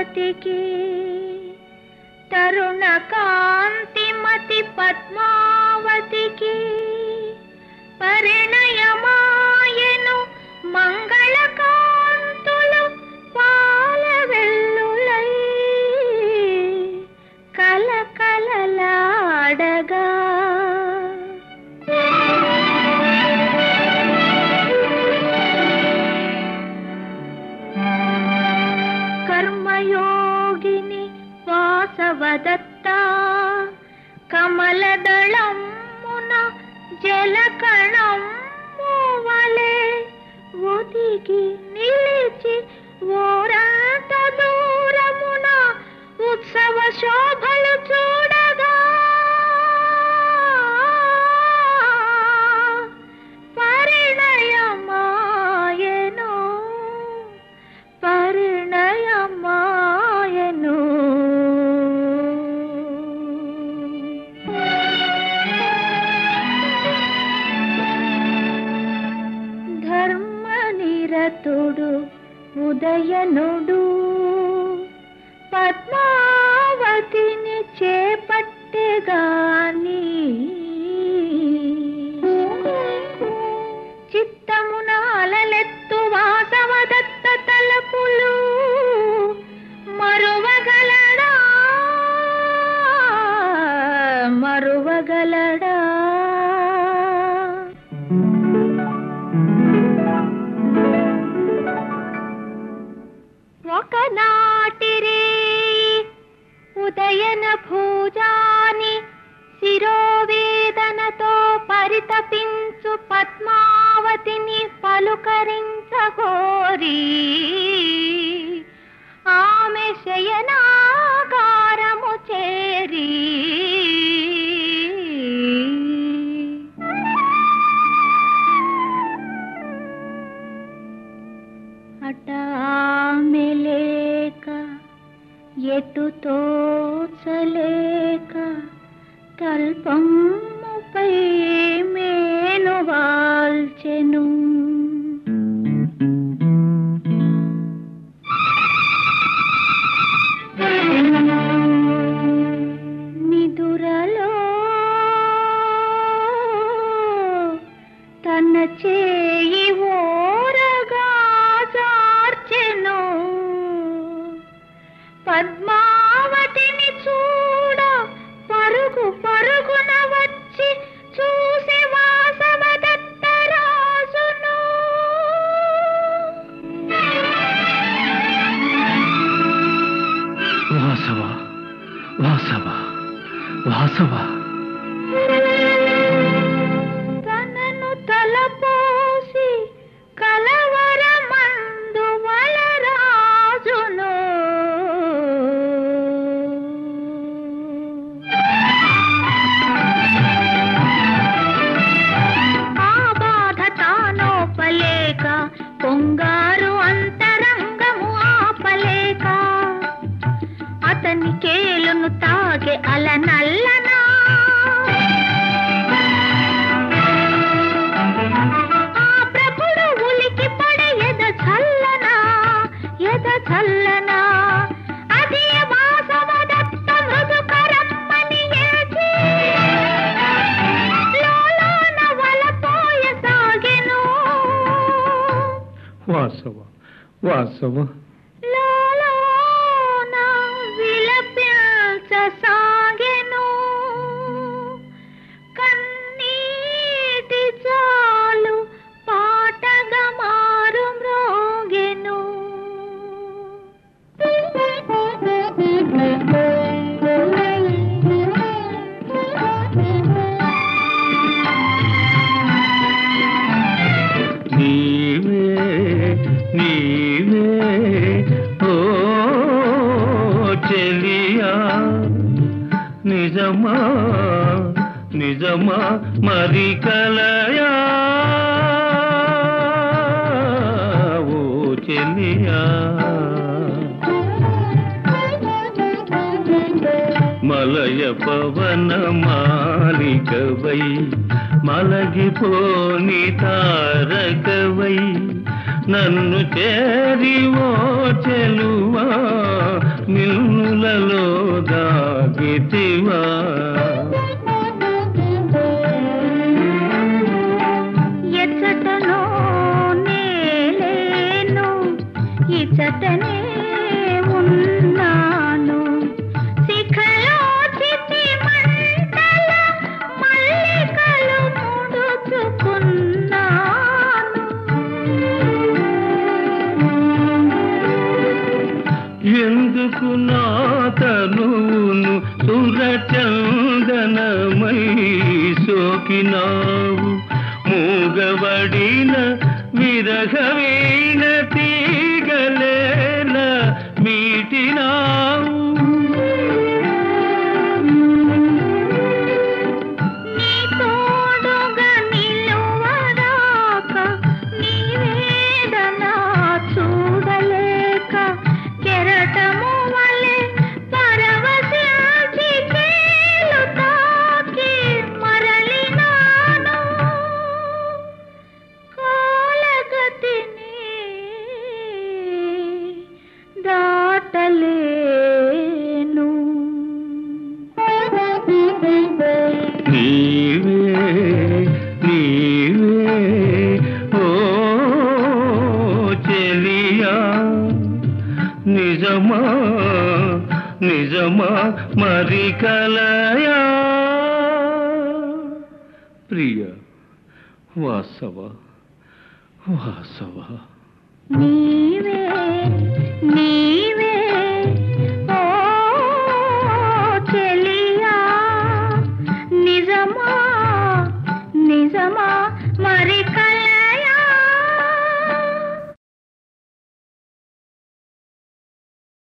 పద్మావతికి తరుణ కాంతిమతి పద్మావతికి పరిణయమాయను మంగళ కాంతులు పాల వెల్లులై కలకలలాడగా కర్మయోగిని వాసవదత్త కమలదళమున జలకణము వలె ఒదిగి నిలిచి ఓరంత దూరమున ఉత్సవ శోభలు చూడగా పరిణయమాయను పరిణయమాయను ధర్మనిరతుడు ఉదయనుడు పద్మావతిని చేపట్టెగాని చిత్తమున అలలెత్తు వాసవదత్త తలపులు మరువగలడా మరువగలడా ఒకనాటిరే ఉదయన భూజాని శిరోవేదనతో పరితపించు పద్మావతిని పలుకరించగోరి ఆమె శయనాగారము చేరి అటామెలేక ఎటు తోచలేక తల్పముపై మేను వాల్చెను నిదురలో తన చేయి ఓరగా చార్చెను పద్మావతిని చూడ పరుగు పరుగున వచ్చి చూసి వాసవదత్త రాజును వాసవ వాసవ వాసవ తనను తలపోసి కలవరమందు వలరాజును ఆ బాధ తానోపలేక పొంగారు అంతరంగము ఆపలేక అతని కేలును తాగే అలనల్లనా ఆ ప్రభుడు ఉలికి పడే ఎద చల్లనా అది వాసవదత్త మృదుకరమ్మని ఏచి లోలోన వలపోయసాగెను వాసవ వాసవ లోలోన విలపించసాగెను కన్నీటి చాలు పాటగా మారు మ్రోగెను నీవే నీవే ఓ చెలియా నిజమా నిజమా మరి కలయా ఓ చెలియా మలయ పవన మాలికవై మలగిపోని తారకవై నన్ను చేరి ఓ చెలువా మిన్నులలో దాగితివా ఎచ్చటనో నేలేను ఇచ్చటనే ఉన్నాను శిఖలో చితి మంటల మల్లికలు ముడుచుకున్నాను ఎందుకు నా తనువును సురచందనమై సోకినావు మూగబడిన విరహ వీణ తీగలేల మీటినావు నీ తోడుగా నిలువరాక నీ వేదన చూడలేక కెరటము వలె పరవశించి కేలు తాకి మరలినాను కాలగతిని దాటలేను నీవే నీవే ఓ చెలియా నిజమా నిజమా మరి కలయా ప్రియ వాసవ వాసవ నీవే నీ